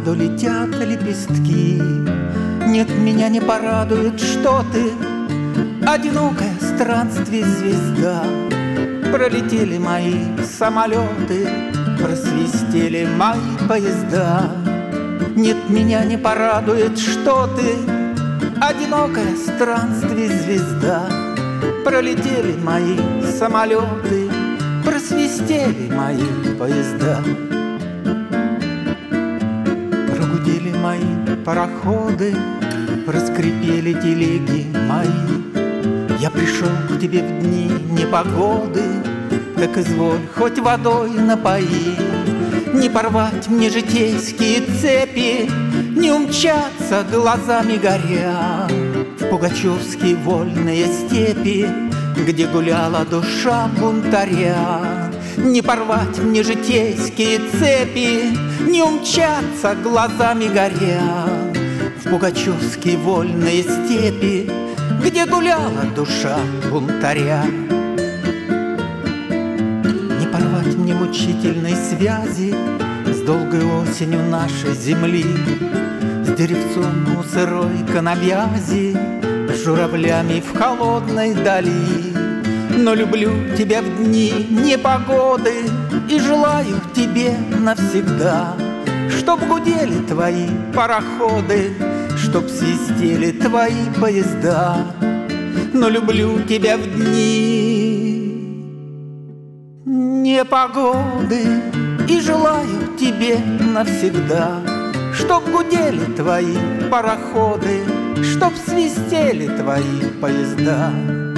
воду летят лепестки. Нет, меня не порадует, что ты одинокая странствие звезда. Пролетели мои самолеты, просвистели мои поезда. Нет, меня не порадует, что ты одинокая странствие звезда. Пролетели мои самолеты, просвистели мои поезда. Прогудели мои пароходы, проскрипели телеги мои. Я пришел к тебе в дни непогоды, так изволь хоть водой напои. Не порвать мне житейские цепи, не умчаться глазами горя в пугачевские вольные степи, где гуляла душа бунтаря. Не порвать мне житейские цепи, не умчаться глазами горя в пугачевские вольные степи, где гуляла душа бунтаря. Не порвать мне мучительной связи с долгой осенью нашей земли, с деревцом у сырой коновязи, с журавлями в холодной дали. Но люблю тебя в дни непогоды и желаю тебе навсегда, чтоб гудели твои пароходы, чтоб свистели твои поезда. Но люблю тебя в дни непогоды и желаю тебе навсегда, чтоб гудели твои пароходы, чтоб свистели твои поезда.